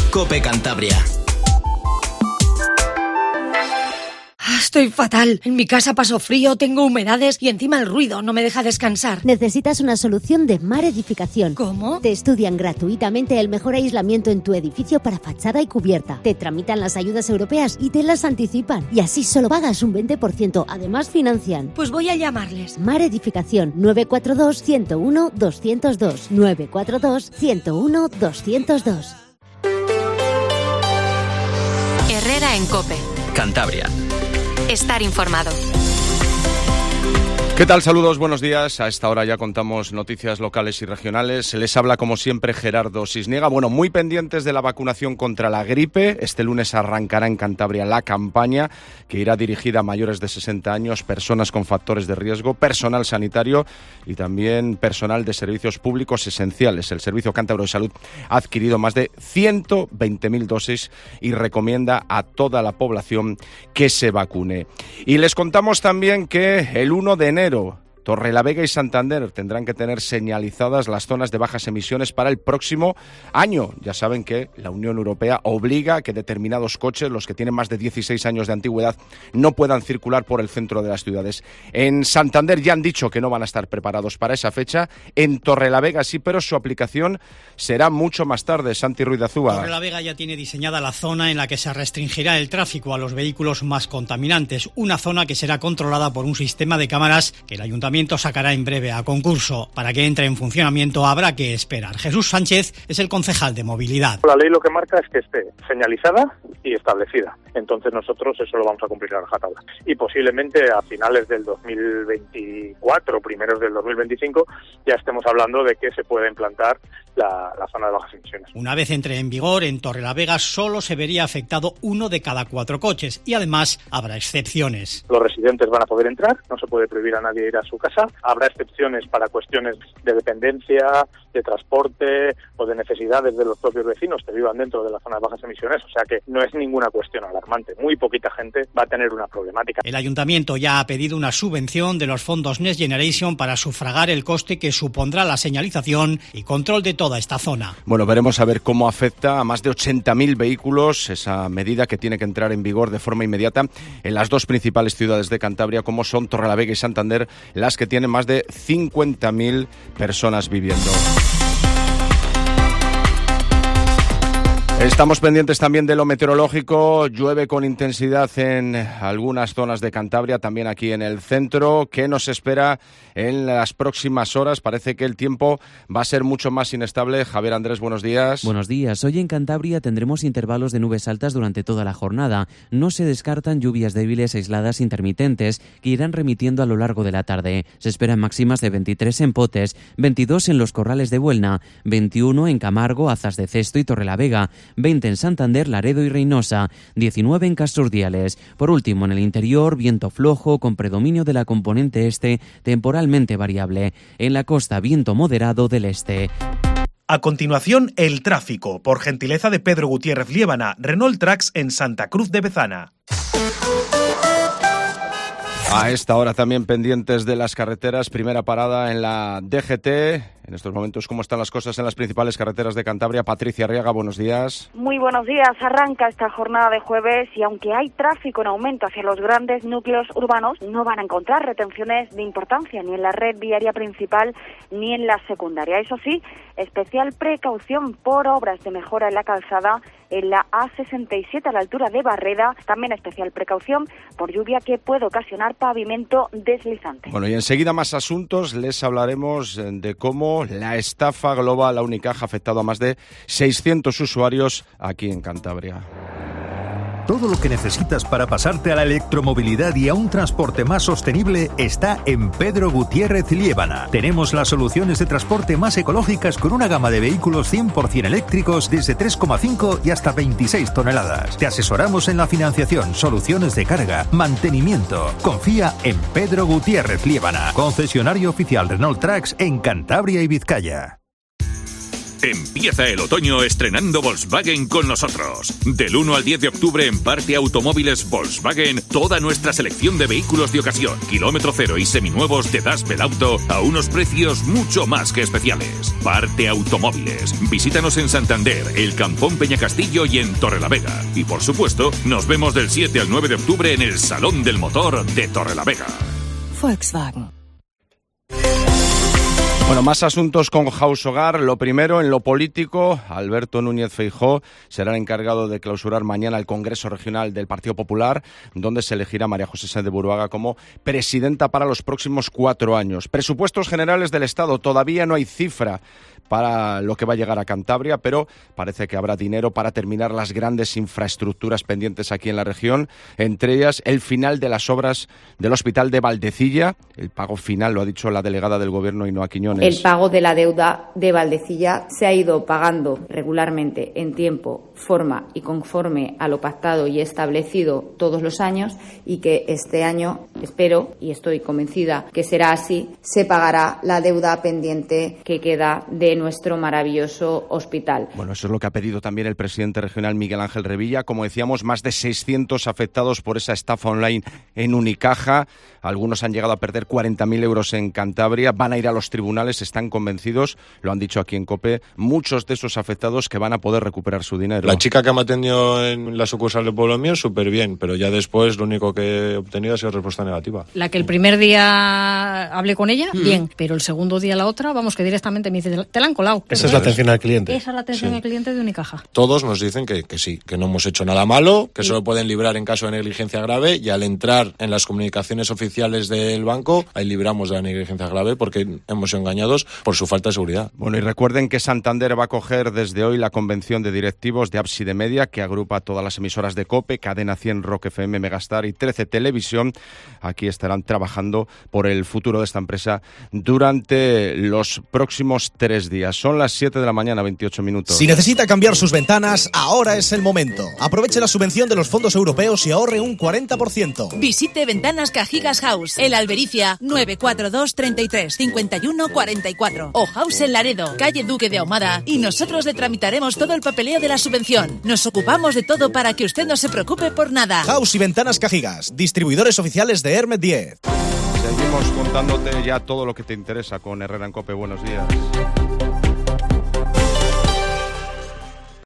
COPE Cantabria. Estoy fatal. En mi casa paso frío, tengo humedades y encima el ruido no me deja descansar. Necesitas una solución de Mar Edificación. ¿Cómo? Te estudian gratuitamente el mejor aislamiento en tu edificio para fachada y cubierta. Te tramitan las ayudas europeas y te las anticipan. Y así solo pagas un 20%. Además financian. Pues voy a llamarles. Mar Edificación 942 101 202. 942 101 202. Herrera en COPE. Cantabria. Estar informado. ¿Qué tal? Saludos, buenos días. A esta hora ya contamos noticias locales y regionales. Les habla como siempre Gerardo Sisniega. Bueno, muy pendientes de la vacunación contra la gripe. Este lunes arrancará en Cantabria la campaña que irá dirigida a mayores de 60 años, personas con factores de riesgo, personal sanitario y también personal de servicios públicos esenciales. El Servicio Cántabro de Salud ha adquirido más de 120.000 dosis y recomienda a toda la población que se vacune. Y les contamos también que el 1 de enero Torrelavega y Santander tendrán que tener señalizadas las zonas de bajas emisiones para el próximo año. Ya saben que la Unión Europea obliga a que determinados coches, los que tienen más de 16 años de antigüedad, no puedan circular por el centro de las ciudades. En Santander ya han dicho que no van a estar preparados para esa fecha. En Torrelavega sí, pero su aplicación será mucho más tarde. Santi Ruiz de Azúa. Torrelavega ya tiene diseñada la zona en la que se restringirá el tráfico a los vehículos más contaminantes. Una zona que será controlada por un sistema de cámaras que el ayuntamiento sacará en breve a concurso. Para que entre en funcionamiento habrá que esperar. Jesús Sánchez es el concejal de movilidad. La ley lo que marca es que esté señalizada y establecida. Entonces nosotros eso lo vamos a cumplir a rajatabla. Y posiblemente a finales del 2024, primeros del 2025, ya estemos hablando de que se pueda implantar la zona de bajas emisiones. Una vez entre en vigor, en Torrelavega solo se vería afectado 1 de cada 4 coches y además habrá excepciones. Los residentes van a poder entrar, no se puede prohibir a nadie ir a su casa. Habrá excepciones para cuestiones de dependencia, de transporte o de necesidades de los propios vecinos que vivan dentro de la zona de bajas emisiones. O sea que no es ninguna cuestión alarmante. Muy poquita gente va a tener una problemática. El ayuntamiento ya ha pedido una subvención de los fondos Next Generation para sufragar el coste que supondrá la señalización y control de toda esta zona. Bueno, veremos a ver cómo afecta a más de 80.000 vehículos esa medida que tiene que entrar en vigor de forma inmediata en las dos principales ciudades de Cantabria, como son Torrelavega y Santander, las que tienen más de 50.000 personas viviendo. Estamos pendientes también de lo meteorológico. Llueve con intensidad en algunas zonas de Cantabria, también aquí en el centro. ¿Qué nos espera en las próximas horas? Parece que el tiempo va a ser mucho más inestable. Javier Andrés, buenos días. Buenos días. Hoy en Cantabria tendremos intervalos de nubes altas durante toda la jornada. No se descartan lluvias débiles aisladas intermitentes que irán remitiendo a lo largo de la tarde. Se esperan máximas de 23 en Potes, 22 en los Corrales de Buelna, 21 en Camargo, Azas de Cesto y Torrelavega, 20 en Santander, Laredo y Reynosa, 19 en Casurdiales. Por último, en el interior, viento flojo con predominio de la componente este, temporalmente variable. En la costa, viento moderado del este. A continuación, el tráfico, por gentileza de Pedro Gutiérrez Liébana, Renault Trax en Santa Cruz de Bezana. A esta hora también pendientes de las carreteras, primera parada en la DGT. En estos momentos, ¿cómo están las cosas en las principales carreteras de Cantabria? Patricia Arriaga, buenos días. Muy buenos días. Arranca esta jornada de jueves y aunque hay tráfico en aumento hacia los grandes núcleos urbanos, no van a encontrar retenciones de importancia ni en la red viaria principal ni en la secundaria. Eso sí, especial precaución por obras de mejora en la calzada en la A67 a la altura de Barreda. También especial precaución por lluvia que puede ocasionar pavimento deslizante. Bueno, y enseguida más asuntos. Les hablaremos de cómo la estafa global a Unicaja ha afectado a más de 600 usuarios aquí en Cantabria. Todo lo que necesitas para pasarte a la electromovilidad y a un transporte más sostenible está en Pedro Gutiérrez Liébana. Tenemos las soluciones de transporte más ecológicas con una gama de vehículos 100% eléctricos desde 3,5 y hasta 26 toneladas. Te asesoramos en la financiación, soluciones de carga, mantenimiento. Confía en Pedro Gutiérrez Liébana, concesionario oficial Renault Trax en Cantabria y Vizcaya. Empieza el otoño estrenando Volkswagen con nosotros. Del 1 al 10 de octubre en Parte Automóviles Volkswagen, toda nuestra selección de vehículos de ocasión, kilómetro cero y seminuevos de Das Belauto a unos precios mucho más que especiales. Parte Automóviles. Visítanos en Santander, El Campón Peñacastillo y en Torrelavega. Y por supuesto, nos vemos del 7 al 9 de octubre en el Salón del Motor de Torrelavega. Volkswagen. Bueno, más asuntos con House Hogar. Lo primero, en lo político, Alberto Núñez Feijóo será el encargado de clausurar mañana el Congreso Regional del Partido Popular, donde se elegirá María José Sáenz de Buruaga como presidenta para los próximos 4 años. Presupuestos generales del Estado. Todavía no hay cifra para lo que va a llegar a Cantabria, pero parece que habrá dinero para terminar las grandes infraestructuras pendientes aquí en la región, entre ellas el final de las obras del Hospital de Valdecilla. El pago final lo ha dicho la delegada del Gobierno, Ainhoa Quiñones. El pago de la deuda de Valdecilla se ha ido pagando regularmente en tiempo, forma y conforme a lo pactado y establecido todos los años, y que este año, espero y estoy convencida que será así, se pagará la deuda pendiente que queda de nuestro maravilloso hospital. Bueno, eso es lo que ha pedido también el presidente regional Miguel Ángel Revilla. Como decíamos, más de 600 afectados por esa estafa online en Unicaja. Algunos han llegado a perder 40.000 euros en Cantabria. Van a ir a los tribunales, están convencidos, lo han dicho aquí en COPE, muchos de esos afectados que van a poder recuperar su dinero. La chica que me atendió en la sucursal de Pueblo Mío, súper bien, pero ya después lo único que he obtenido ha sido respuesta negativa. La que el primer día hablé con ella, bien, pero el segundo día la otra, vamos, que directamente me dice, te la han colado. Esa es la atención al cliente. Esa es la atención al cliente de Unicaja. Todos nos dicen que sí, que no hemos hecho nada malo, que solo pueden librar en caso de negligencia grave, y al entrar en las comunicaciones oficiales del banco, ahí libramos de la negligencia grave porque hemos sido engañados por su falta de seguridad. Bueno, y recuerden que Santander va a acoger desde hoy la convención de directivos de Ábside Media, que agrupa todas las emisoras de COPE, Cadena 100, Rock FM, Megastar y 13 Televisión. Aquí estarán trabajando por el futuro de esta empresa durante los próximos 3 días. Son las 7 de la mañana, 28 minutos. Si necesita cambiar sus ventanas, ahora es el momento. Aproveche la subvención de los fondos europeos y ahorre un 40%. Visite Ventanas Cajigas House, el Albericia, 942 33 51 44. O House en Laredo, calle Duque de Ahumada, y nosotros le tramitaremos todo el papeleo de la subvención. Nos ocupamos de todo para que usted no se preocupe por nada. House y Ventanas Cajigas, distribuidores oficiales de Hermet 10. Seguimos contándote ya todo lo que te interesa con Herrera en COPE. Buenos días.